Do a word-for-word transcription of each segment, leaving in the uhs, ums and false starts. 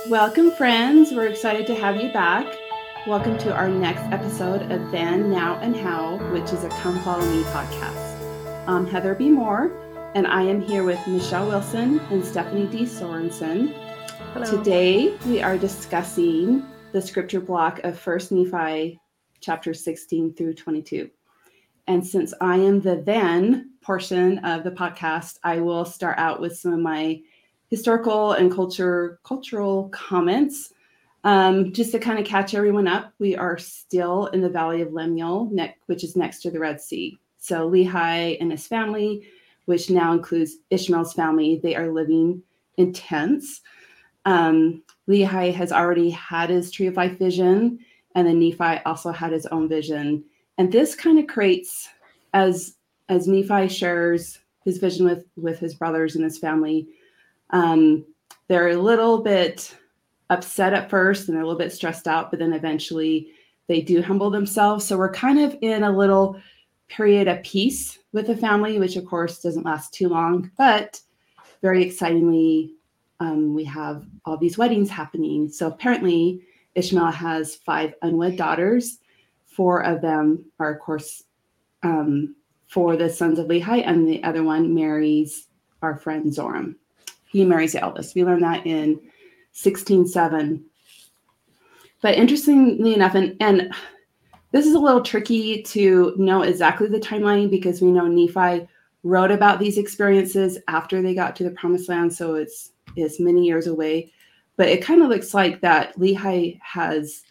Welcome, friends. We're excited to have you back. Welcome to our next episode of Then, Now, and How, which is a Come Follow Me podcast. I'm Heather B. Moore, and I am here with Michelle Wilson and Stephanie D. Sorensen. Hello. Today, we are discussing the scripture block of First Nephi, chapter sixteen through twenty-two. And since I am the then portion of the podcast, I will start out with some of my historical and culture cultural comments. Um, just to kind of catch everyone up, we are still in the Valley of Lemuel, ne- which is next to the Red Sea. So Lehi and his family, which now includes Ishmael's family, they are living in tents. Um, Lehi has already had his Tree of Life vision, and then Nephi also had his own vision. And this kind of creates, as as Nephi shares his vision with, with his brothers and his family, um, they're a little bit upset at first and they're a little bit stressed out, but then eventually they do humble themselves. So we're kind of in a little period of peace with the family, which of course doesn't last too long, but very excitingly, um, we have all these weddings happening. So apparently Ishmael has five unwed daughters. Four of them are, of course, um, for the sons of Lehi, and the other one marries our friend Zoram. He marries the eldest. We learned that in sixteen seven. But interestingly enough, and, and this is a little tricky to know exactly the timeline because we know Nephi wrote about these experiences after they got to the promised land. So it's, it's many years away. But it kind of looks like that Lehi has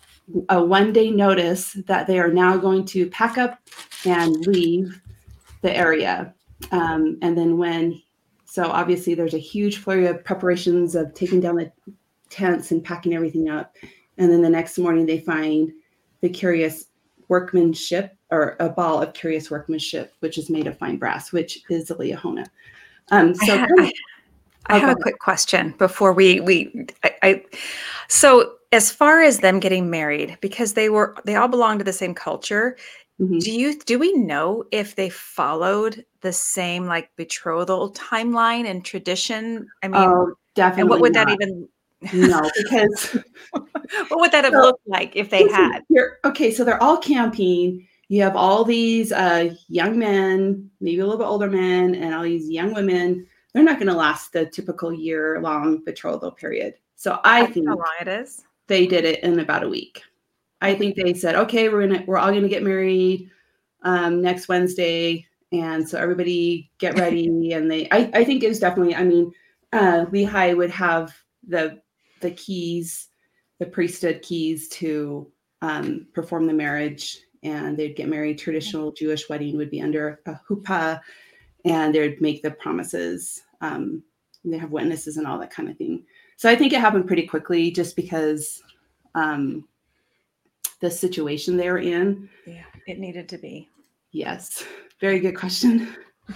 a one day notice that they are now going to pack up and leave the area. Um, and then when, so obviously there's a huge flurry of preparations of taking down the tents and packing everything up. And then the next morning they find the curious workmanship, or a ball of curious workmanship, which is made of fine brass, which is the Liahona. Um, so I, ha- kind of, I, I have a quick question before we, we I, I, so as far as them getting married, because they were, they all belong to the same culture. Mm-hmm. Do you, do we know if they followed the same like betrothal timeline and tradition? I mean, oh, definitely and what would not. that even, no, because what would that have so, looked like if they had? Okay, so they're all camping. You have all these uh, young men, maybe a little bit older men, and all these young women. They're not going to last the typical year-long betrothal period. So I That's think how long it is. They did it in about a week. I think they said, okay, we're gonna we're all gonna get married um, next Wednesday, and so everybody get ready. And they, I, I think it was definitely. I mean, uh, Lehi would have the the keys, the priesthood keys to um, perform the marriage, and they'd get married. Traditional Jewish wedding would be under a huppah, and they'd make the promises. Um, they have witnesses and all that kind of thing. So I think it happened pretty quickly, just because um, the situation they're in. Yeah, it needed to be. Yes, very good question.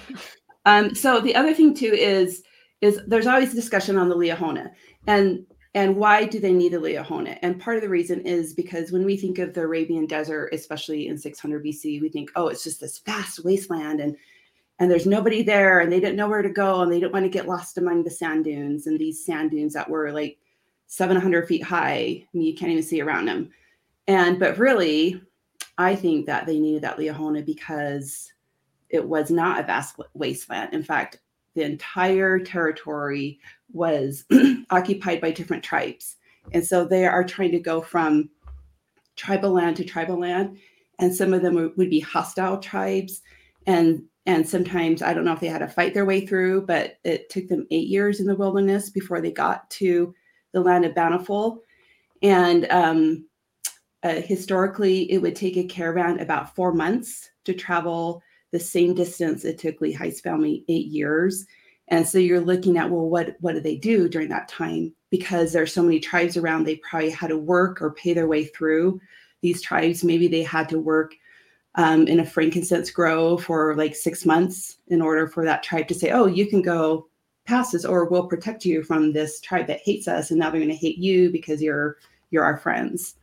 um, so the other thing too is is there's always discussion on the Liahona, and and why do they need a Liahona? And part of the reason is because when we think of the Arabian desert, especially in six hundred B C, we think, oh, it's just this vast wasteland, and and there's nobody there, and they didn't know where to go, and they didn't want to get lost among the sand dunes, and these sand dunes that were like seven hundred feet high. I mean, you can't even see around them. And but really, I think that they needed that Liahona because it was not a vast wasteland. In fact, the entire territory was occupied by different tribes. And so they are trying to go from tribal land to tribal land. And some of them would be hostile tribes. And and sometimes, I don't know if they had to fight their way through, but it took them eight years in the wilderness before they got to the land of Bountiful. And um, uh, historically, it would take a caravan about four months to travel the same distance it took Lehi's family eight years. And so you're looking at, well, what, what do they do during that time? Because there's so many tribes around, they probably had to work or pay their way through these tribes. Maybe they had to work um, in a frankincense grove for like six months in order for that tribe to say, oh, you can go past us, or we'll protect you from this tribe that hates us. And now they're going to hate you because you're you're our friends.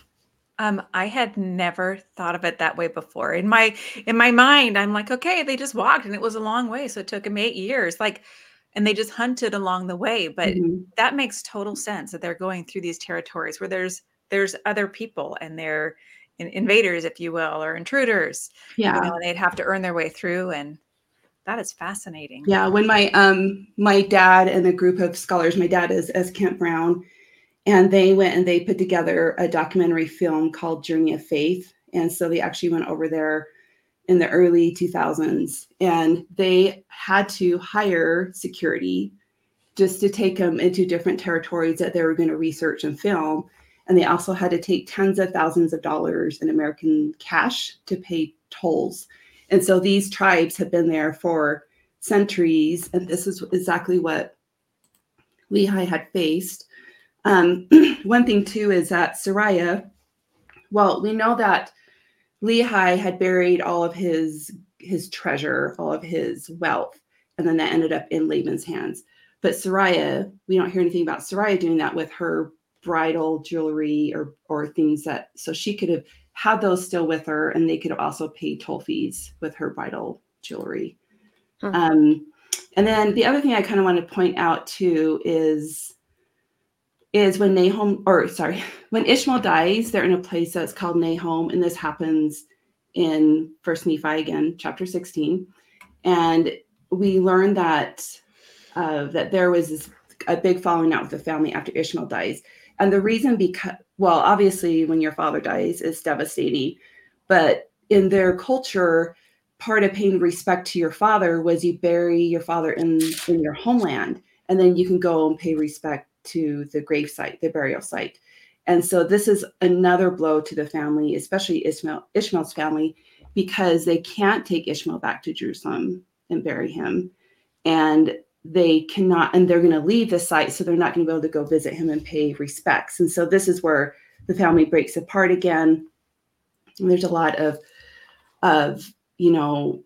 Um, I had never thought of it that way before. In my in my mind, I'm like, okay, they just walked and it was a long way. So it took them eight years. Like, and they just hunted along the way. But Mm-hmm. that makes total sense that they're going through these territories where there's there's other people and they're in, invaders, if you will, or intruders. Yeah. You know, and they'd have to earn their way through. And that is fascinating. Yeah. When my um my dad and a group of scholars, my dad is as Kent Brown, and they went and they put together a documentary film called Journey of Faith. And so they actually went over there in the early two thousands, and they had to hire security just to take them into different territories that they were going to research and film. And they also had to take tens of thousands of dollars in American cash to pay tolls. And so these tribes have been there for centuries. And this is exactly what Lehi had faced. Um, one thing, too, is that Sariah, well, we know that Lehi had buried all of his his treasure, all of his wealth, and then that ended up in Laban's hands. But Sariah, we don't hear anything about Sariah doing that with her bridal jewelry or or things that, so she could have had those still with her, and they could have also paid toll fees with her bridal jewelry. Hmm. Um, and then the other thing I kind of want to point out too is is when Nahum, or sorry, when Ishmael dies, they're in a place that's called Nahum, and this happens in First Nephi again, chapter sixteen. And we learn that uh, that there was this, a big falling out with the family after Ishmael dies. And the reason, because, well, obviously when your father dies, it's devastating. But in their culture, part of paying respect to your father was you bury your father in, in your homeland, and then you can go and pay respect to the grave site, the burial site. And so this is another blow to the family, especially Ishmael, Ishmael's family, because they can't take Ishmael back to Jerusalem and bury him. And they cannot, and they're going to leave the site, so they're not going to be able to go visit him and pay respects. And so this is where the family breaks apart again. And there's a lot of, of, you know,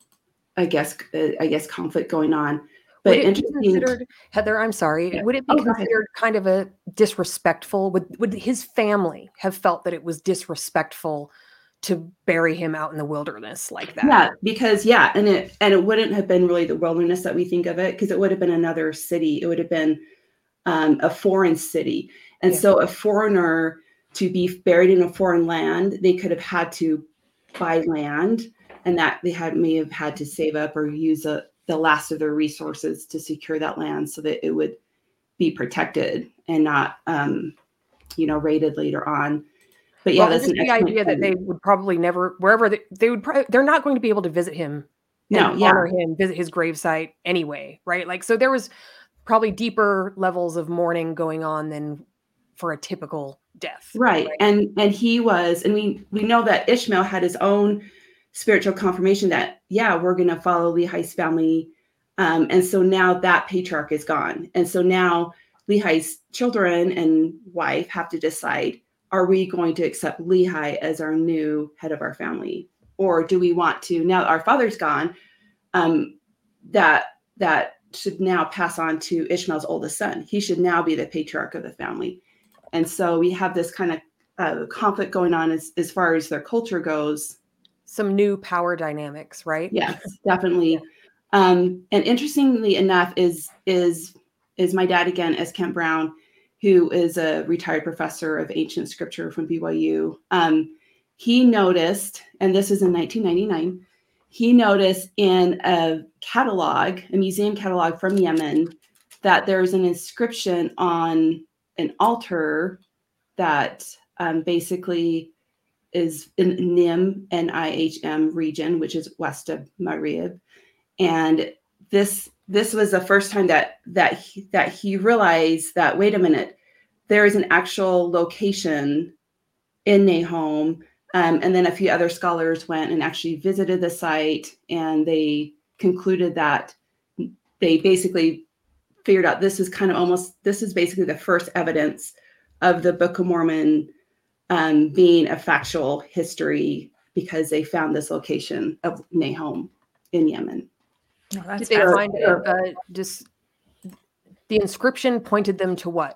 I guess, uh, I guess conflict going on. But would it be considered, Heather, I'm sorry, yeah. would it be oh, considered kind of a disrespectful? Would would his family have felt that it was disrespectful to bury him out in the wilderness like that? Yeah, because yeah, and it and it wouldn't have been really the wilderness that we think of it, because it would have been another city. It would have been um, a foreign city, and yeah. so a foreigner to be buried in a foreign land, they could have had to buy land, and that they had may have had to save up or use a. the last of their resources to secure that land so that it would be protected and not, um, you know, raided later on. But yeah, well, that's an the idea that they would probably never, wherever they, they would, pro- they're not going to be able to visit him, no, and yeah. honor him, visit his gravesite anyway, right? Like, so there was probably deeper levels of mourning going on than for a typical death, right? right? And and he was, and we we know that Ishmael had his own spiritual confirmation that, yeah, we're going to follow Lehi's family. Um, and so now that patriarch is gone. And so now Lehi's children and wife have to decide, are we going to accept Lehi as our new head of our family? Or do we want to, now our father's gone, um, that that should now pass on to Ishmael's oldest son. He should now be the patriarch of the family. And so we have this kind of uh, conflict going on as, as far as their culture goes. Some new power dynamics, right? Yes, definitely. Um, and interestingly enough, is is is my dad again, as Kent Brown, who is a retired professor of ancient scripture from B Y U. Um, he noticed, and this is in nineteen ninety-nine, he noticed in a catalog, a museum catalog from Yemen, that there's an inscription on an altar that um, basically is in Nim, N I H M region, which is west of Marib. And this this was the first time that that he, that he realized that, wait a minute, there is an actual location in Nahum. Um, and then a few other scholars went and actually visited the site, and they concluded that they basically figured out this is kind of almost, this is basically the first evidence of the Book of Mormon Um, being a factual history, because they found this location of Nahum in Yemen. Oh, that's Did they find uh, uh, just the inscription pointed them to what?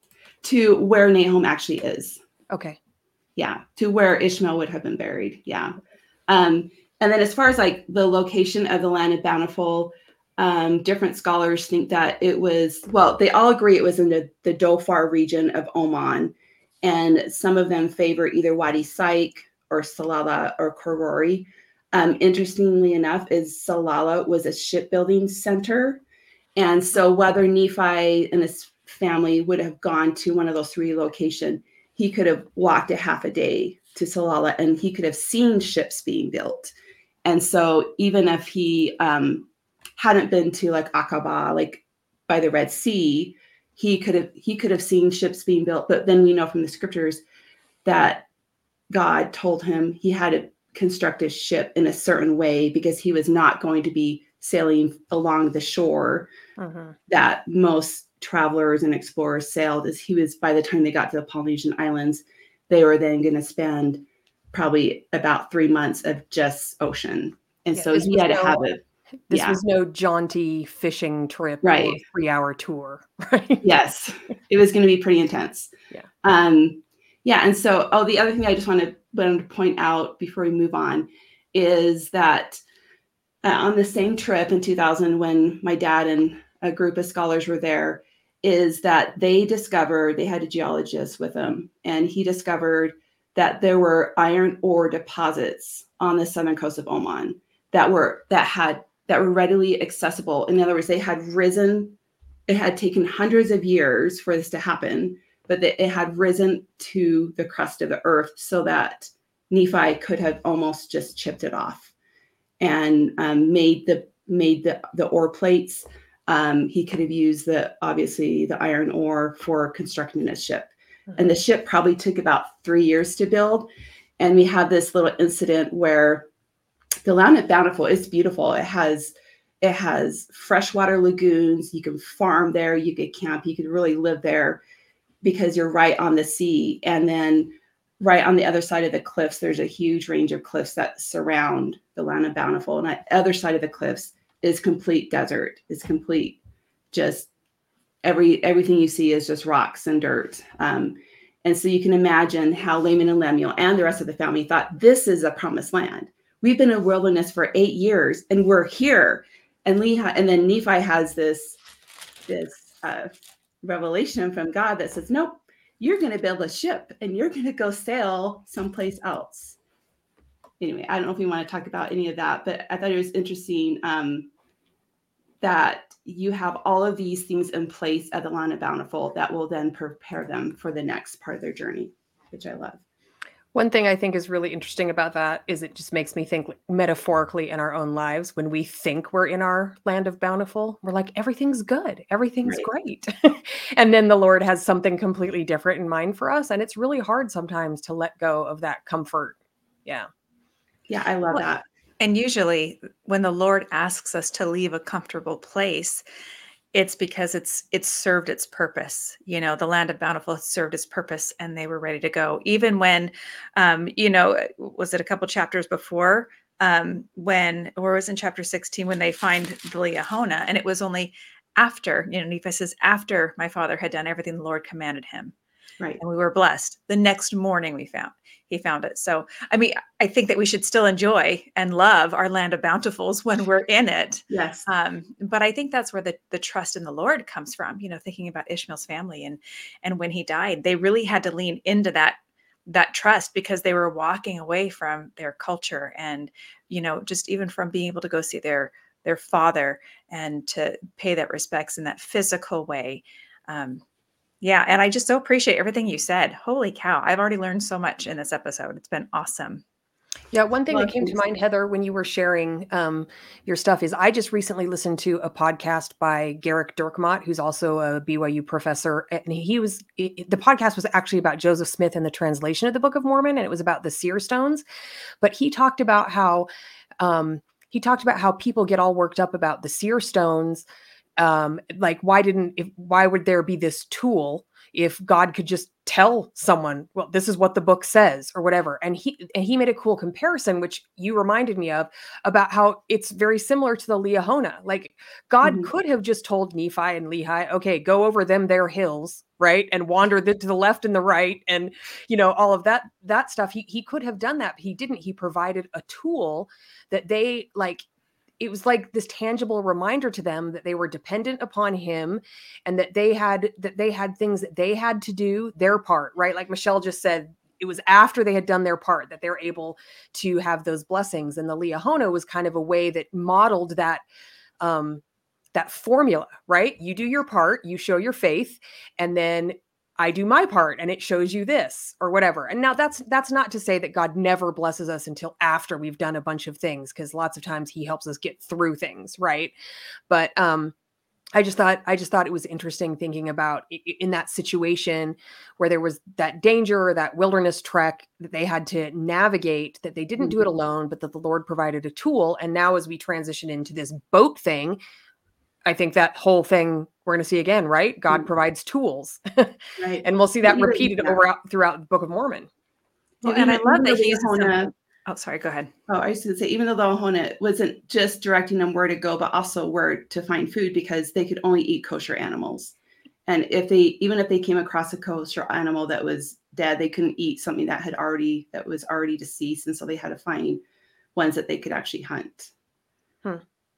To where Nahum actually is. Okay. Yeah, to where Ishmael would have been buried. Yeah. Um, and then as far as like the location of the land of Bountiful, Um, different scholars think that it was, well, they all agree it was in the, the Dhofar region of Oman. And some of them favor either Wadi Saik or Salalah or Korori. Um, interestingly enough, is Salalah was a shipbuilding center. And so whether Nephi and his family would have gone to one of those three locations, he could have walked a half a day to Salalah and he could have seen ships being built. And so even if he um, hadn't been to like Aqaba, like by the Red Sea, he could have he could have seen ships being built. But then we know from the scriptures that God told him he had to construct a ship in a certain way because he was not going to be sailing along the shore uh-huh. that most travelers and explorers sailed. As he was, by the time they got to the Polynesian Islands, they were then going to spend probably about three months of just ocean. And yeah, so he had no, to have it. This yeah. was no jaunty fishing trip right. or three hour tour, right? Yes. It was going to be pretty intense. Yeah. Um, yeah. And so, oh, the other thing I just want to, want to point out before we move on is that uh, on the same trip in two thousand, when my dad and a group of scholars were there, is that they discovered, they had a geologist with them, and he discovered that there were iron ore deposits on the southern coast of Oman that were, that had, that were readily accessible. In other words, they had risen, it had taken hundreds of years for this to happen, but it had risen to the crust of the earth so that Nephi could have almost just chipped it off and um, made the, made the, the ore plates. Um, he could have used the, obviously the iron ore for constructing a ship. Mm-hmm. And the ship probably took about three years to build. And we had this little incident where the land at Bountiful is beautiful. It has, it has freshwater lagoons. You can farm there. You could camp. You could really live there because you're right on the sea. And then right on the other side of the cliffs, there's a huge range of cliffs that surround the land of Bountiful. And on the other side of the cliffs is complete desert. It's complete, just every everything you see is just rocks and dirt. Um, and so you can imagine how Laman and Lemuel and the rest of the family thought, this is a promised land. We've been in a wilderness for eight years and we're here. And Lehi, and then Nephi has this, this uh, revelation from God that says, nope, you're going to build a ship and you're going to go sail someplace else. Anyway, I don't know if you want to talk about any of that, but I thought it was interesting um, that you have all of these things in place at the Land of Bountiful that will then prepare them for the next part of their journey, which I love. One thing I think is really interesting about that is it just makes me think metaphorically in our own lives. When we think we're in our land of bountiful, we're like, everything's good. Everything's right. great. And then the Lord has something completely different in mind for us. And it's really hard sometimes to let go of that comfort. Yeah. Yeah, I love well, that. And usually when the Lord asks us to leave a comfortable place, it's because it's it's served its purpose. You know, the Land of Bountiful served its purpose and they were ready to go. Even when, um, you know, was it a couple chapters before um, when, or was in chapter sixteen, when they find the Liahona, and it was only after, you know, Nephi says, after my father had done everything the Lord commanded him. Right. And we were blessed. The next morning we found, he found it. So, I mean, I think that we should still enjoy and love our Land of Bountifuls when we're in it. Yes. Um, but I think that's where the, the trust in the Lord comes from, you know, thinking about Ishmael's family and, and when he died, they really had to lean into that, that trust because they were walking away from their culture and, you know, just even from being able to go see their, their father and to pay that respects in that physical way. Um, Yeah. And I just so appreciate everything you said. Holy cow. I've already learned so much in this episode. It's been awesome. Yeah. One thing well, that came to mind, Heather, when you were sharing um, your stuff is I just recently listened to a podcast by Garrick Dirkmaat, who's also a B Y U professor. And he was, it, the podcast was actually about Joseph Smith and the translation of the Book of Mormon. And it was about the seer stones. But he talked about how, um, he talked about how people get all worked up about the seer stones. Um, like, why didn't, if, why would there be this tool if God could just tell someone, well, this is what the book says or whatever. And he, and he made a cool comparison, which you reminded me of, about how it's very similar to the Liahona. Like God mm-hmm. could have just told Nephi and Lehi, okay, go over them, their hills, right. And wander the, to the left and the right. And, you know, all of that, that stuff, he, he could have done that, but he didn't. He provided a tool that they like, it was like this tangible reminder to them that they were dependent upon him, and that they had that they had things that they had to do their part, right? Like Michelle just said, it was after they had done their part that they were able to have those blessings. And the Liahona was kind of a way that modeled that um, that formula, right? You do your part, you show your faith, and then I do my part and it shows you this or whatever. And now that's that's not to say that God never blesses us until after we've done a bunch of things, because lots of times he helps us get through things, right? But um I just thought I just thought it was interesting thinking about in that situation where there was that danger or that wilderness trek that they had to navigate, that they didn't do it alone, but that the Lord provided a tool. And now as we transition into this boat thing, I think that whole thing we're going to see again, right? God mm-hmm. provides tools. Right. And we'll see that repeated yeah. over throughout the Book of Mormon. Well, and I love that he's Liahona. Oh, sorry, go ahead. Oh, I was going to say, even though the Liahona wasn't just directing them where to go, but also where to find food, because they could only eat kosher animals. And if they, even if they came across a kosher animal that was dead, they couldn't eat something that had already, that was already deceased. And so they had to find ones that they could actually hunt. Hmm.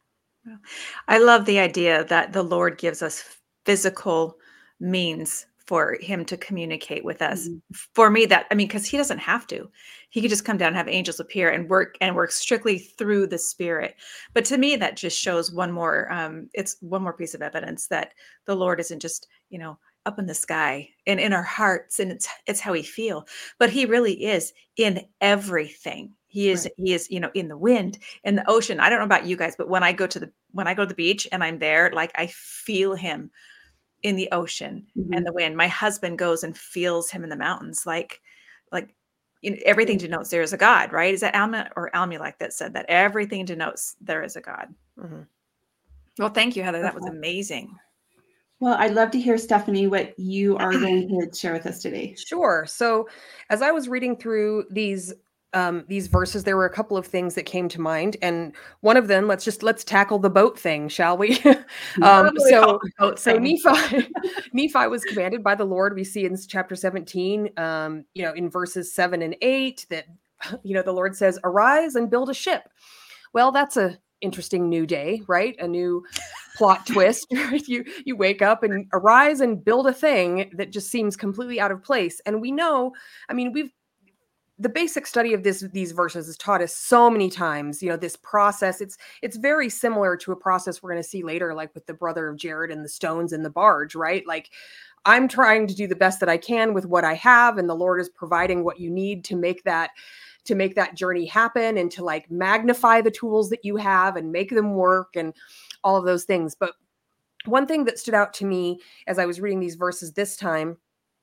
I love the idea that the Lord gives us physical means for him to communicate with us. Mm-hmm. For me, that, I mean, because he doesn't have to. He could just come down and have angels appear and work and work strictly through the Spirit. But to me, that just shows one more, um, it's one more piece of evidence that the Lord isn't just, you know, up in the sky and in our hearts, and it's it's how we feel. But he really is in everything. He is, right. he is, you know, in the wind, in the ocean. I don't know about you guys, but when I go to the, when I go to the beach and I'm there, like I feel him in the ocean mm-hmm. and the wind. My husband goes and feels him in the mountains. Like, like you know, everything mm-hmm. denotes there is a God, right? Is that Alma or Almulek that said that everything denotes there is a God? Mm-hmm. Well, thank you, Heather. That was amazing. Well, I'd love to hear, Stephanie, what you are going to share with us today. Sure. So as I was reading through these Um, these verses, there were a couple of things that came to mind, and one of them, let's just let's tackle the boat thing, shall we? um, so, so Nephi, Nephi was commanded by the Lord. We see in chapter seventeen, um, you know, in verses seven and eight, that you know the Lord says, "Arise and build a ship." Well, that's a interesting new day, right? A new plot twist. Right? You you wake up and arise and build a thing that just seems completely out of place, and we know. I mean, we've. The basic study of this, these verses has taught us so many times, you know, this process, it's, it's very similar to a process we're going to see later, like with the brother of Jared and the stones in the barge, right? Like I'm trying to do the best that I can with what I have. And the Lord is providing what you need to make that, to make that journey happen, and to like magnify the tools that you have and make them work and all of those things. But one thing that stood out to me as I was reading these verses this time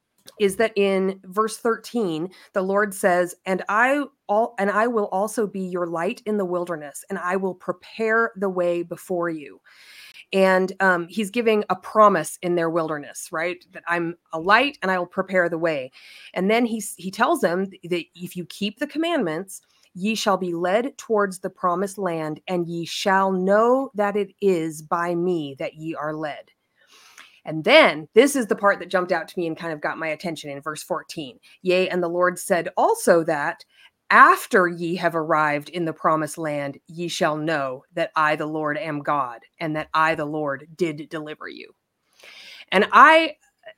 is that in verse thirteen, the Lord says, and I all and I will also be your light in the wilderness, and I will prepare the way before you. And um, he's giving a promise in their wilderness, right? That I'm a light and I will prepare the way. And then he, he tells them that if you keep the commandments, ye shall be led towards the promised land, and ye shall know that it is by me that ye are led. And then this is the part that jumped out to me and kind of got my attention in verse fourteen. Yea, and the Lord said also that after ye have arrived in the promised land, ye shall know that I, the Lord, am God, and that I, the Lord, did deliver you. And I,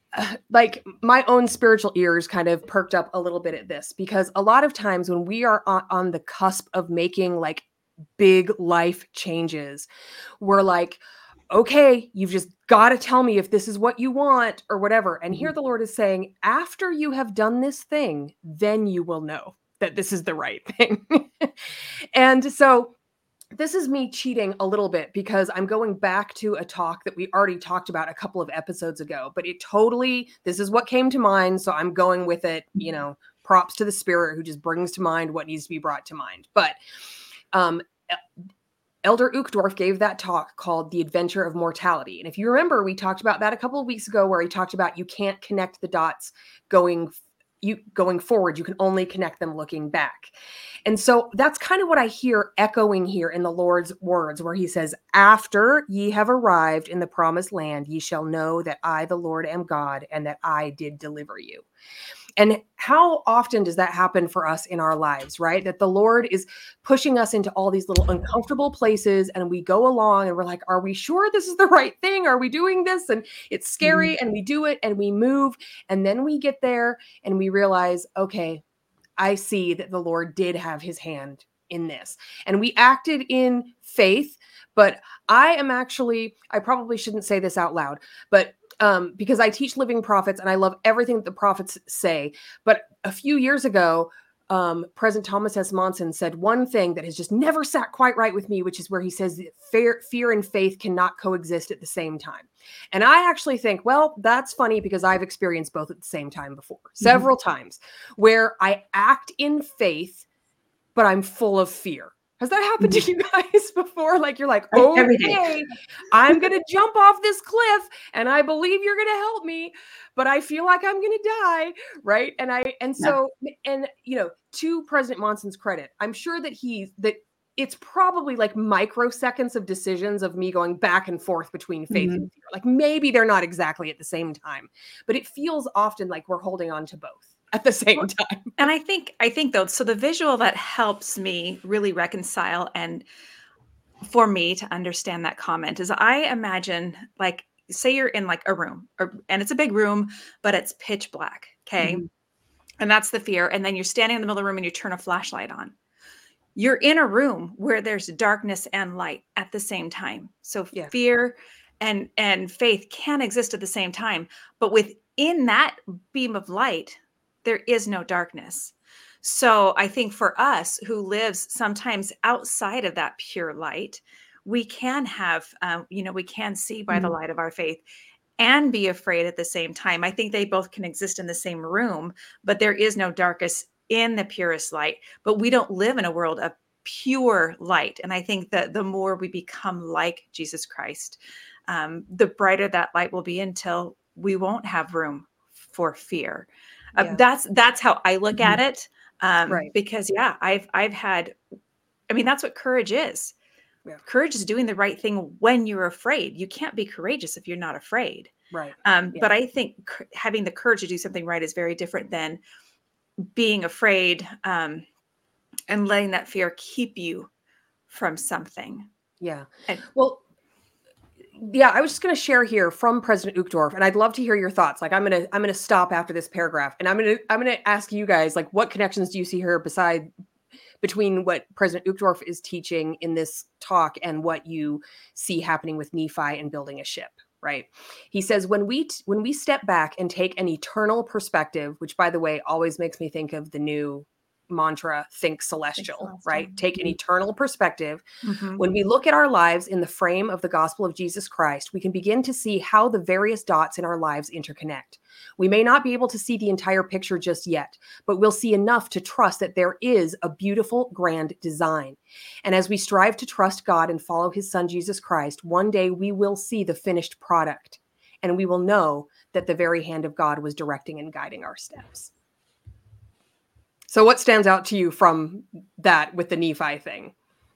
like, my own spiritual ears kind of perked up a little bit at this, because a lot of times when we are on, on the cusp of making like big life changes, we're like, okay, you've just got to tell me if this is what you want or whatever. And here the Lord is saying, after you have done this thing, then you will know that this is the right thing. And so this is me cheating a little bit, because I'm going back to a talk that we already talked about a couple of episodes ago, but it totally, this is what came to mind. So I'm going with it, you know, props to the Spirit who just brings to mind what needs to be brought to mind. But, um, Elder Uchtdorf gave that talk called The Adventure of Mortality. And if you remember, we talked about that a couple of weeks ago, where he talked about you can't connect the dots going, you, going forward. You can only connect them looking back. And so that's kind of what I hear echoing here in the Lord's words, where he says, after ye have arrived in the promised land, ye shall know that I, the Lord, am God, and that I did deliver you. And how often does that happen for us in our lives, right? That the Lord is pushing us into all these little uncomfortable places, and we go along and we're like, are we sure this is the right thing? Are we doing this? And it's scary, mm-hmm. and we do it and we move. And then we get there and we realize, okay, I see that the Lord did have his hand in this. And we acted in faith, but I am actually, I probably shouldn't say this out loud, but Um, because I teach living prophets and I love everything that the prophets say. But a few years ago, um, President Thomas S. Monson said one thing that has just never sat quite right with me, which is where he says that fear, fear and faith cannot coexist at the same time. And I actually think, well, that's funny because I've experienced both at the same time before, mm-hmm. several times, where I act in faith, but I'm full of fear. Has that happened to you guys before? Like, you're like, okay, I'm going to jump off this cliff and I believe you're going to help me, but I feel like I'm going to die. Right. And I, and so, yeah. and you know, to President Monson's credit, I'm sure that he, that it's probably like microseconds of decisions of me going back and forth between faith mm-hmm. and fear. Like maybe they're not exactly at the same time, but it feels often like we're holding on to both at the same time. And I think, I think though, so the visual that helps me really reconcile and for me to understand that comment is I imagine, like, say you're in like a room or, and it's a big room, but it's pitch black. Okay. Mm-hmm. And that's the fear. And then you're standing in the middle of the room and you turn a flashlight on. You're in a room where there's darkness and light at the same time. So yeah. fear and, and faith can exist at the same time, but within that beam of light, there is no darkness. So I think for us who lives sometimes outside of that pure light, we can have, um, you know, we can see by mm-hmm. the light of our faith and be afraid at the same time. I think they both can exist in the same room, but there is no darkness in the purest light. But we don't live in a world of pure light. And I think that the more we become like Jesus Christ, um, the brighter that light will be until we won't have room for fear. Uh, yeah. That's that's how I look mm-hmm. at it, um, right. because yeah, I've I've had, I mean, that's what courage is. Yeah. Courage is doing the right thing when you're afraid. You can't be courageous if you're not afraid. Right. Um, yeah. But I think c- having the courage to do something right is very different than being afraid um, and letting that fear keep you from something. Yeah. And, well. Yeah, I was just going to share here from President Uchtdorf, and I'd love to hear your thoughts. Like, I'm going to I'm going to stop after this paragraph, and I'm going to I'm going to ask you guys, like, what connections do you see here beside between what President Uchtdorf is teaching in this talk and what you see happening with Nephi and building a ship? Right. He says, when we t- when we step back and take an eternal perspective, which, by the way, always makes me think of the new mantra, think celestial, think celestial. Right? Take an eternal perspective. Mm-hmm. When we look at our lives in the frame of the gospel of Jesus Christ, we can begin to see how the various dots in our lives interconnect. We may not be able to see the entire picture just yet, but we'll see enough to trust that there is a beautiful, grand design. And as we strive to trust God and follow his son, Jesus Christ, one day we will see the finished product, and we will know that the very hand of God was directing and guiding our steps. So what stands out to you from that with the Nephi thing?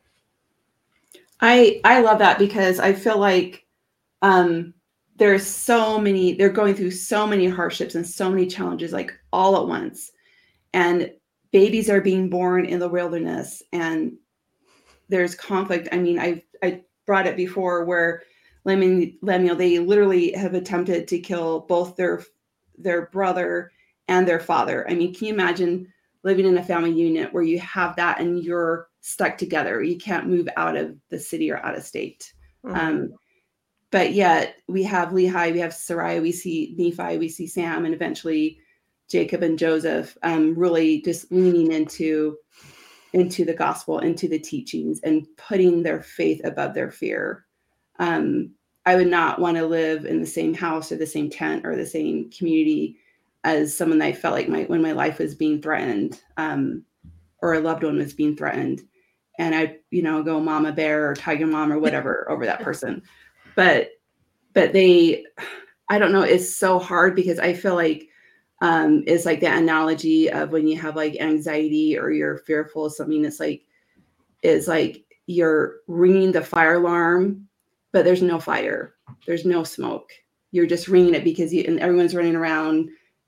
I I love that because I feel like um, there's so many, they're going through so many hardships and so many challenges, like all at once. And babies are being born in the wilderness and there's conflict. I mean, I I brought it before where Lemuel, they literally have attempted to kill both their their brother and their father. I mean, can you imagine living in a family unit where you have that and you're stuck together? You can't move out of the city or out of state. Mm-hmm. Um, but yet we have Lehi, we have Sarai, we see Nephi, we see Sam, and eventually Jacob and Joseph um, really just leaning into, into the gospel, into the teachings, and putting their faith above their fear. Um, I would not want to live in the same house or the same tent or the same community as someone that I felt like my when my life was being threatened, um, or a loved one was being threatened, and I, you know, go mama bear or tiger mom or whatever over that person. But, but they, I don't know, it's so hard because I feel like um, it's like the analogy of when you have like anxiety or you're fearful of something. It's like, it's like you're ringing the fire alarm, but there's no fire, there's no smoke. You're just ringing it because you and everyone's running around.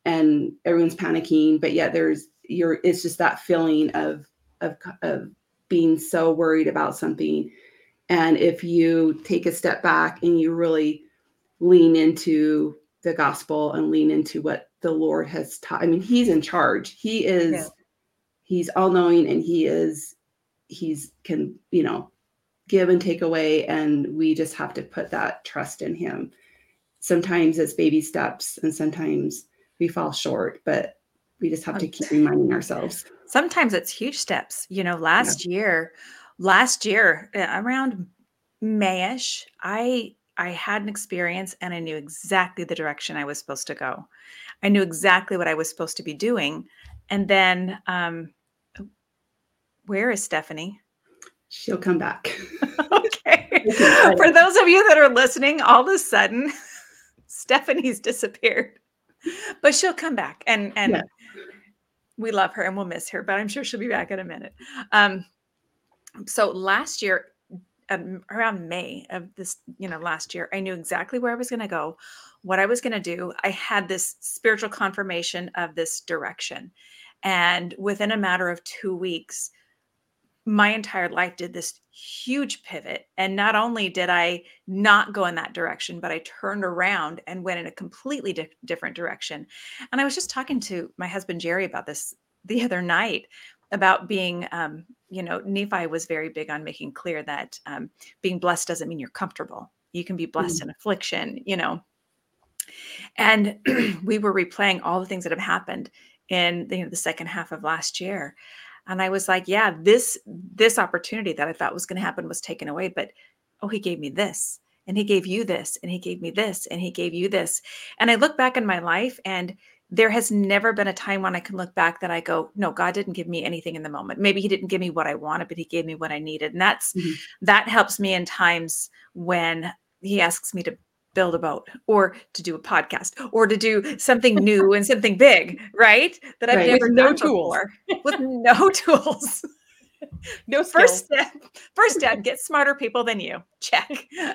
and everyone's panicking, but yet there's you're it's just that feeling of of of being so worried about something. And if you take a step back and you really lean into the gospel and lean into what the Lord has taught, I mean, he's in charge. He is, yeah. He's all knowing, and he is, he's can, you know, give and take away. And we just have to put that trust in him. Sometimes it's baby steps and sometimes we fall short, but we just have to keep reminding ourselves. Sometimes it's huge steps. You know, last yeah. year, last year around Mayish, I I had an experience and I knew exactly the direction I was supposed to go. I knew exactly what I was supposed to be doing. And then, um, where is Stephanie? She'll come back. Okay. For those of you that are listening, all of a sudden, Stephanie's disappeared, but she'll come back, and and yeah. we love her and we'll miss her, but I'm sure she'll be back in a minute. Um, so last year, um, around May of this, you know, last year, I knew exactly where I was going to go, what I was going to do. I had this spiritual confirmation of this direction. And within a matter of two weeks, my entire life did this huge pivot. And not only did I not go in that direction, but I turned around and went in a completely di- different direction. And I was just talking to my husband, Jerry, about this the other night, about being, um, you know, Nephi was very big on making clear that um, being blessed doesn't mean you're comfortable. You can be blessed mm-hmm. in affliction, you know. And we were replaying all the things that have happened in the, you know, the second half of last year. And I was like, yeah, this, this opportunity that I thought was going to happen was taken away, but, oh, he gave me this, and he gave you this, and he gave me this, and he gave you this. And I look back in my life, and there has never been a time when I can look back that I go, no, God didn't give me anything in the moment. Maybe he didn't give me what I wanted, but he gave me what I needed. And that's, mm-hmm. that helps me in times when he asks me to build a boat or to do a podcast or to do something new and something big, right? That I've right. never With done no tools. before. With no tools. No skills. First step, first step, get smarter people than you. Check.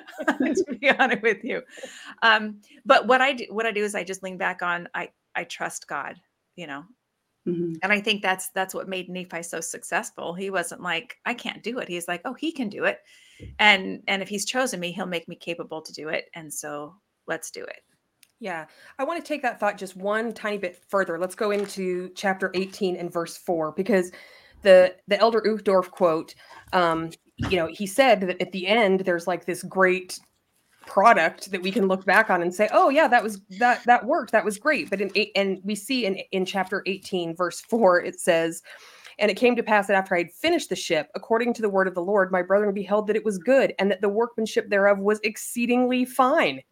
To be honest with you. Um, but what I do, what I do is I just lean back on, I, I trust God, you know, mm-hmm. and I think that's, that's what made Nephi so successful. He wasn't like, I can't do it. He's like, oh, he can do it. And, and if he's chosen me, he'll make me capable to do it. And so let's do it. Yeah. I want to take that thought just one tiny bit further. Let's go into chapter eighteen and verse four, because the, the Elder Uchtdorf quote, um, you know, he said that at the end, there's like this great product that we can look back on and say, oh yeah, that was, that, that worked. That was great. But in eight, and we see in, in chapter eighteen, verse four, it says, and it came to pass that after I had finished the ship, according to the word of the Lord, my brethren beheld that it was good, and that the workmanship thereof was exceedingly fine.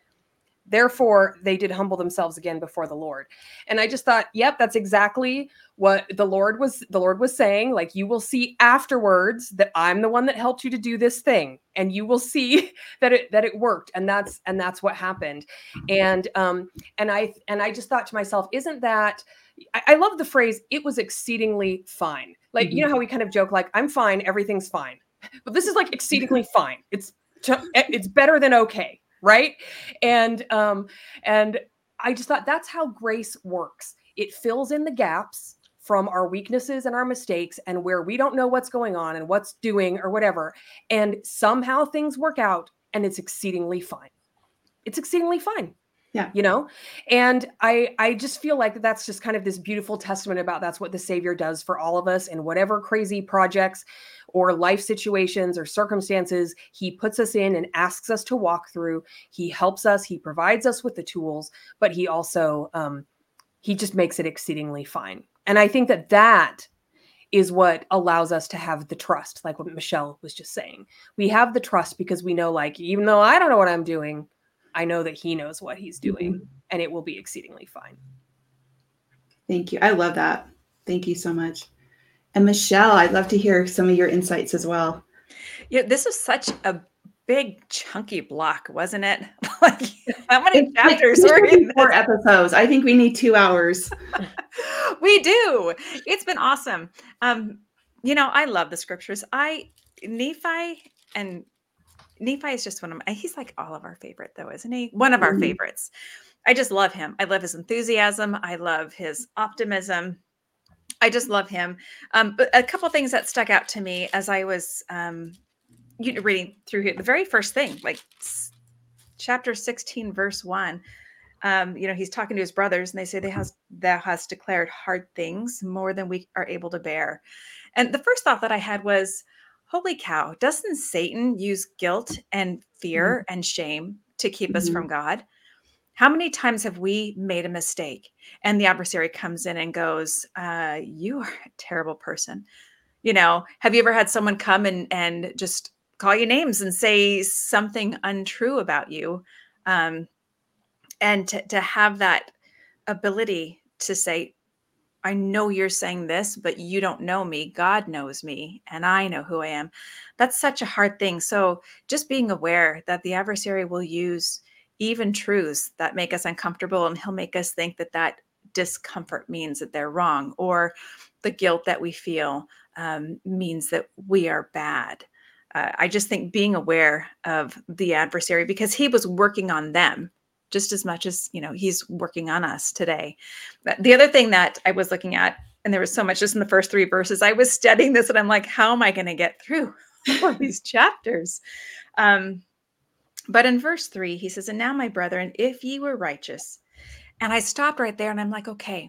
Therefore, they did humble themselves again before the Lord. And I just thought, yep, that's exactly what the Lord was, the Lord was saying. Like, you will see afterwards that I'm the one that helped you to do this thing, and you will see that it, that it worked. And that's, and that's what happened. And, um, and I, and I just thought to myself, isn't that, I, I love the phrase, it was exceedingly fine. Like, mm-hmm. you know how we kind of joke, like, I'm fine, everything's fine. But this is like exceedingly fine. It's, it's better than okay. Right. And, um, and I just thought that's how grace works. It fills in the gaps from our weaknesses and our mistakes and where we don't know what's going on and what's doing or whatever. And somehow things work out and it's exceedingly fine. It's exceedingly fine. Yeah. You know, and I, I just feel like that's just kind of this beautiful testament about that's what the Savior does for all of us in whatever crazy projects or life situations or circumstances he puts us in and asks us to walk through. He helps us, he provides us with the tools, but he also, um, he just makes it exceedingly fine. And I think that that is what allows us to have the trust, like what Michelle was just saying. We have the trust because we know, like, even though I don't know what I'm doing, I know that he knows what he's doing, mm-hmm. and it will be exceedingly fine. Thank you. I love that. Thank you so much. And Michelle, I'd love to hear some of your insights as well. Yeah, this was such a big, chunky block, wasn't it? Like, how many it's chapters like were in four episodes? I think we need two hours. We do. It's been awesome. Um, you know, I love the scriptures. I Nephi and Nephi is just one of my, he's like all of our favorite though, isn't he? One of our Mhm. favorites. I just love him. I love his enthusiasm. I love his optimism. I just love him. Um, but a couple things that stuck out to me as I was um, you know, reading through here, the very first thing, like s- chapter sixteen, verse one, um, you know, he's talking to his brothers and they say, they has, thou hast declared hard things more than we are able to bear. And the first thought that I had was, holy cow, doesn't Satan use guilt and Mhm. fear and shame to keep us Mhm. from God? How many times have we made a mistake and the adversary comes in and goes, uh, you are a terrible person? You know, have you ever had someone come and, and just call you names and say something untrue about you? Um, and to, to have that ability to say, I know you're saying this, but you don't know me. God knows me and I know who I am. That's such a hard thing. So just being aware that the adversary will use even truths that make us uncomfortable, and he'll make us think that that discomfort means that they're wrong, or the guilt that we feel um, means that we are bad. Uh, I just think being aware of the adversary, because he was working on them just as much as, you know, he's working on us today. But the other thing that I was looking at, and there was so much just in the first three verses, I was studying this and I'm like, how am I going to get through all of these chapters? Um, but in verse three, he says, and now, my brethren, if ye were righteous. And I stopped right there and I'm like, okay,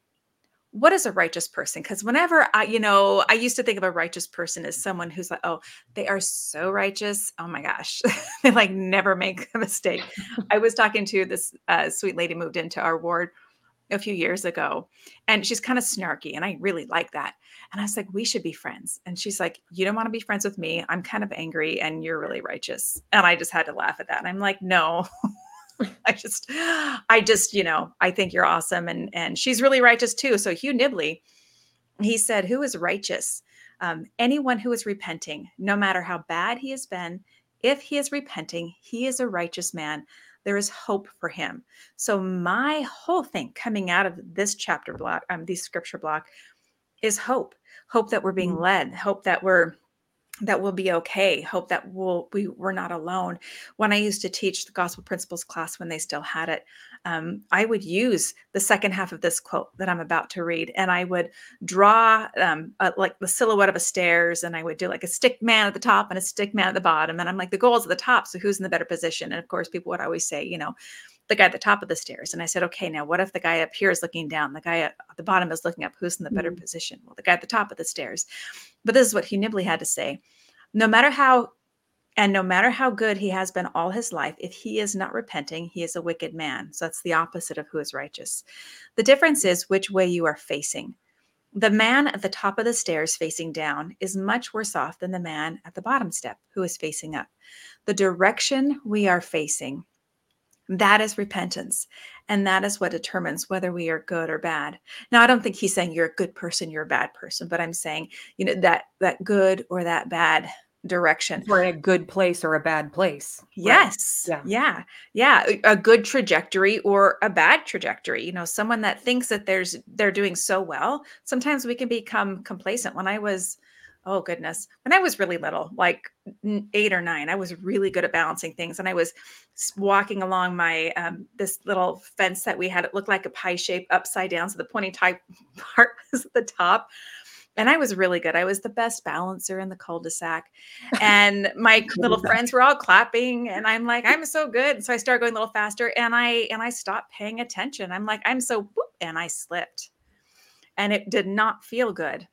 what is a righteous person? Because whenever I, you know, I used to think of a righteous person as someone who's like, oh, they are so righteous. Oh my gosh, they like never make a mistake. I was talking to this uh, sweet lady moved into our ward a few years ago, and she's kind of snarky, and I really like that. And I was like, we should be friends. And she's like, you don't want to be friends with me. I'm kind of angry, and you're really righteous. And I just had to laugh at that. And I'm like, no. I just, I just, you know, I think you're awesome. And, and she's really righteous too. So Hugh Nibley, he said, who is righteous? Um, anyone who is repenting, no matter how bad he has been, if he is repenting, he is a righteous man. There is hope for him. So my whole thing coming out of this chapter block, um, this scripture block, is hope. Hope that we're being Mhm. led. Hope that we're that we'll be okay. Hope that we'll, we, we're not alone. When I used to teach the gospel principles class, when they still had it, um, I would use the second half of this quote that I'm about to read. And I would draw um, a, like the silhouette of a stairs. And I would do like a stick man at the top and a stick man at the bottom. And I'm like, the goal is at the top. So who's in the better position? And of course, people would always say, you know, the guy at the top of the stairs. And I said, okay, now what if the guy up here is looking down? The guy at the bottom is looking up. Who's in the better Mhm. position? Well, the guy at the top of the stairs. But this is what Hugh Nibley had to say. No matter how, and no matter how good he has been all his life, if he is not repenting, he is a wicked man. So that's the opposite of who is righteous. The difference is which way you are facing. The man at the top of the stairs facing down is much worse off than the man at the bottom step who is facing up. The direction we are facing, that is repentance. And that is what determines whether we are good or bad. Now, I don't think he's saying you're a good person, you're a bad person, but I'm saying, you know, that that good or that bad direction. If we're in a good place or a bad place. Right. Yes. Yeah. Yeah. Yeah. A a good trajectory or a bad trajectory. You know, someone that thinks that there's they're doing so well. Sometimes we can become complacent. When I was, oh goodness, when I was really little, like n- eight or nine, I was really good at balancing things. And I was s- walking along my um, this little fence that we had. It looked like a pie shape upside down. So the pointy type part was at the top. And I was really good. I was the best balancer in the cul-de-sac. And my little friends were all clapping. And I'm like, I'm so good. So I started going a little faster and I and I stopped paying attention. I'm like, I'm so boop, and I slipped. And it did not feel good.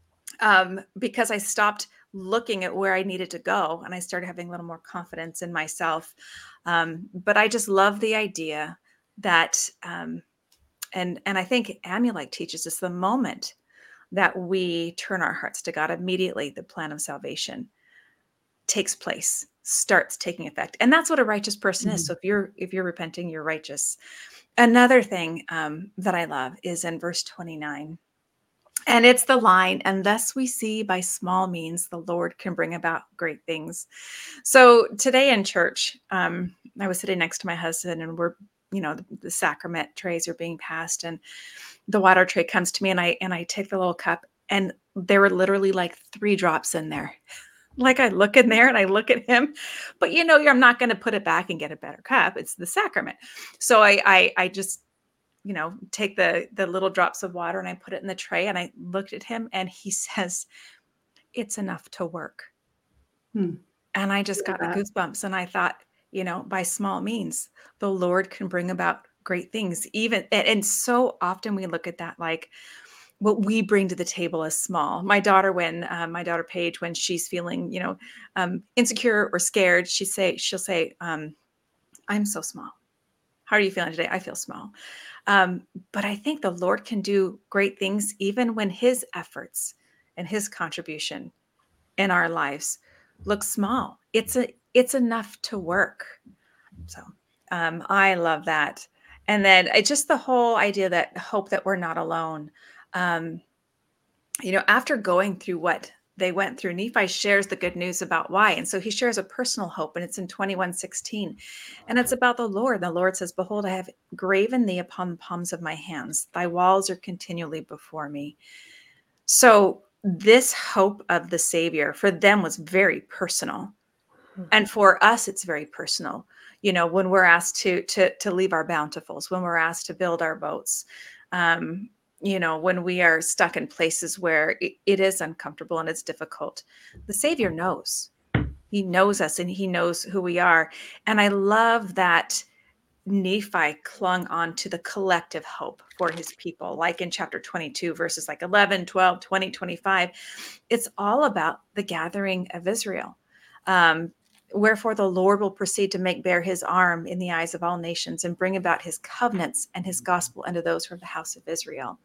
Um, because I stopped looking at where I needed to go and I started having a little more confidence in myself. Um, but I just love the idea that um, and and I think Amulek teaches us the moment that we turn our hearts to God, immediately the plan of salvation takes place, starts taking effect. And that's what a righteous person is. Mhm. So if you're if you're repenting, you're righteous. Another thing um, that I love is in verse twenty-nine. And it's the line, and thus we see by small means the Lord can bring about great things. So today in church, um, I was sitting next to my husband and we're, you know, the, the sacrament trays are being passed and the water tray comes to me and I and I take the little cup and there were literally like three drops in there. Like I look in there and I look at him, but you know, I'm not going to put it back and get a better cup. It's the sacrament. So I, I, I just, you know, take the, the little drops of water and I put it in the tray, and I looked at him and he says, it's enough to work. Hmm. And I just got the goosebumps, and I thought, you know, by small means, the Lord can bring about great things. Even, and, and so often we look at that like, what we bring to the table is small. My daughter, when uh, my daughter Paige, when she's feeling, you know, um, insecure or scared, she say she'll say, um, "I'm so small. How are you feeling today?" I feel small. Um, but I think the Lord can do great things even when His efforts and His contribution in our lives look small. It's a it's enough to work. So um, I love that. And then it, just the whole idea that hope that we're not alone. Um, you know, after going through what they went through, Nephi shares the good news about why. And so he shares a personal hope, and it's in twenty-one sixteen. And it's about the Lord. The Lord says, "Behold, I have graven thee upon the palms of my hands. Thy walls are continually before me." So this hope of the Savior for them was very personal. And for us, it's very personal. You know, when we're asked to to to leave our bountifuls, when we're asked to build our boats, um, you know, when we are stuck in places where it, it is uncomfortable and it's difficult, the Savior knows. He knows us and he knows who we are. And I love that Nephi clung on to the collective hope for his people, like in chapter twenty-two, verses like eleven, twelve, twenty, twenty-five. It's all about the gathering of Israel. Um, Wherefore the Lord will proceed to make bare his arm in the eyes of all nations and bring about his covenants and his gospel unto those from the house of Israel.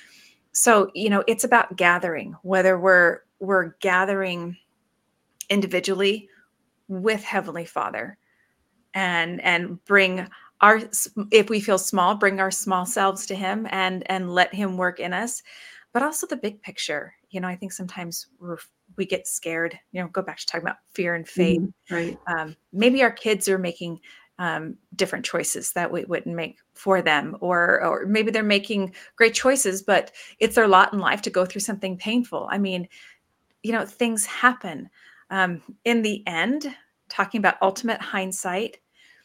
So, you know, it's about gathering, whether we're we're gathering individually with Heavenly Father, and and bring our, if we feel small, bring our small selves to him and and let him work in us, but also the big picture. You know, I think sometimes we're, we get scared, you know, go back to talking about fear and faith. Mm-hmm. Right. Um, maybe our kids are making um, different choices that we wouldn't make for them, or or maybe they're making great choices, but it's their lot in life to go through something painful. I mean, you know, things happen. Um, in the end, talking about ultimate hindsight,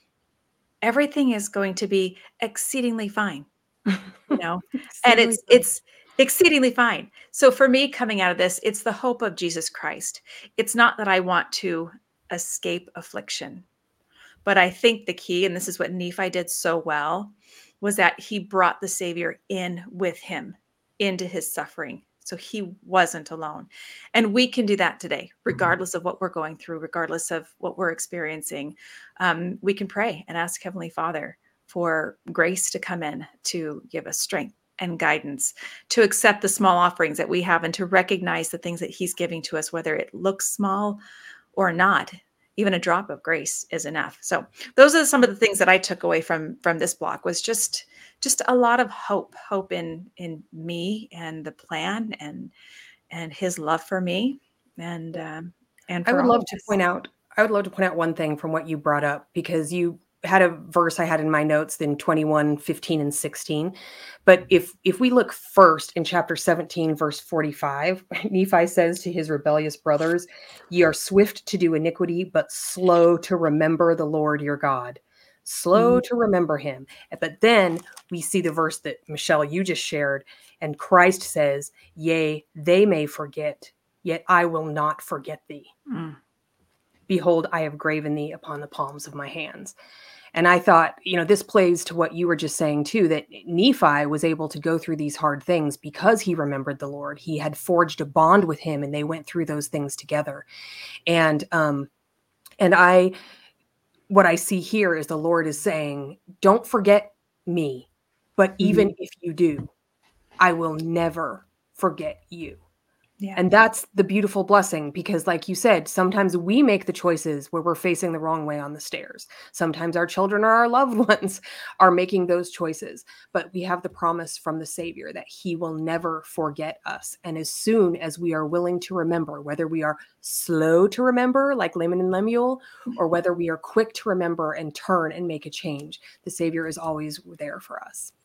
everything is going to be exceedingly fine, you know, and it's, it's exceedingly fine. So for me, coming out of this, it's the hope of Jesus Christ. It's not that I want to escape affliction, but I think the key, and this is what Nephi did so well, was that he brought the Savior in with him into his suffering. So he wasn't alone. And we can do that today, regardless of what we're going through, regardless of what we're experiencing. Um, we can pray and ask Heavenly Father for grace to come in to give us strength and guidance, to accept the small offerings that we have, and to recognize the things that he's giving to us, whether it looks small or not. Even a drop of grace is enough. So those are some of the things that I took away from from this block, was just just a lot of hope, hope in in me and the plan, and and his love for me, and um, and I for would all love of to us. point out, I would love to point out one thing from what you brought up, because you had a verse I had in my notes in twenty-one, fifteen, and sixteen. But if if we look first in chapter seventeen, verse forty-five, Nephi says to his rebellious brothers, "Ye are swift to do iniquity, but slow to remember the Lord your God." Slow Mm-hmm. to remember him. But then we see the verse that Michelle, you just shared, and Christ says, "Yea, they may forget, yet I will not forget thee. Mm. Behold, I have graven thee upon the palms of my hands." And I thought, you know, this plays to what you were just saying too, that Nephi was able to go through these hard things because he remembered the Lord. He had forged a bond with him, and they went through those things together. And, um, and I, what I see here is the Lord is saying, don't forget me, but even Mm-hmm. if you do, I will never forget you. Yeah. And that's the beautiful blessing, because like you said, sometimes we make the choices where we're facing the wrong way on the stairs. Sometimes our children or our loved ones are making those choices, but we have the promise from the Savior that he will never forget us. And as soon as we are willing to remember, whether we are slow to remember like Laman and Lemuel, or whether we are quick to remember and turn and make a change, the Savior is always there for us.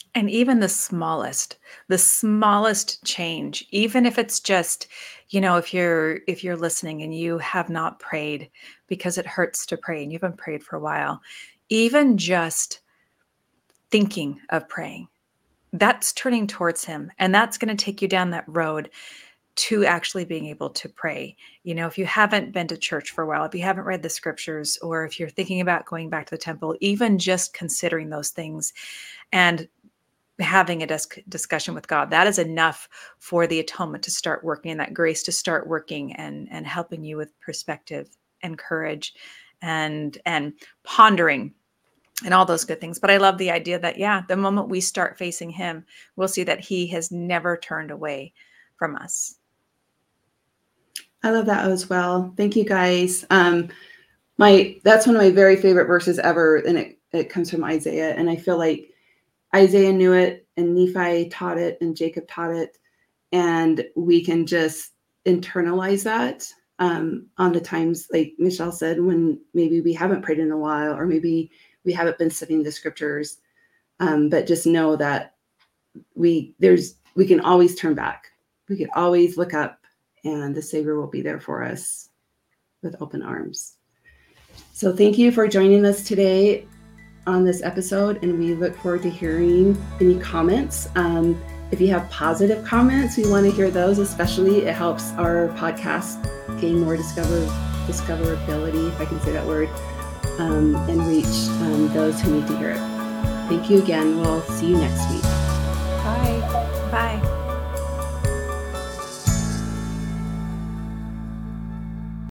And even the smallest, the smallest change, even if it's just, you know, if you're if you're listening and you have not prayed because it hurts to pray and you haven't prayed for a while, even just thinking of praying, that's turning towards him. And that's going to take you down that road to actually being able to pray. You know, if you haven't been to church for a while, if you haven't read the scriptures, or if you're thinking about going back to the temple, even just considering those things and having a dis- discussion with God, that is enough for the atonement to start working and that grace to start working and, and helping you with perspective and courage and, and pondering and all those good things. But I love the idea that, yeah, the moment we start facing him, we'll see that he has never turned away from us. I love that as well. Thank you, guys. Um, my that's one of my very favorite verses ever, and it, it comes from Isaiah. And I feel like Isaiah knew it, and Nephi taught it, and Jacob taught it, and we can just internalize that um, on the times, like Michelle said, when maybe we haven't prayed in a while, or maybe we haven't been studying the scriptures. Um, but just know that we there's we can always turn back. We can always look up, and the Savior will be there for us with open arms. So thank you for joining us today on this episode, and we look forward to hearing any comments. Um, if you have positive comments, we want to hear those, especially. It helps our podcast gain more discover discoverability, if I can say that word, um, and reach um, those who need to hear it. Thank you again. We'll see you next week.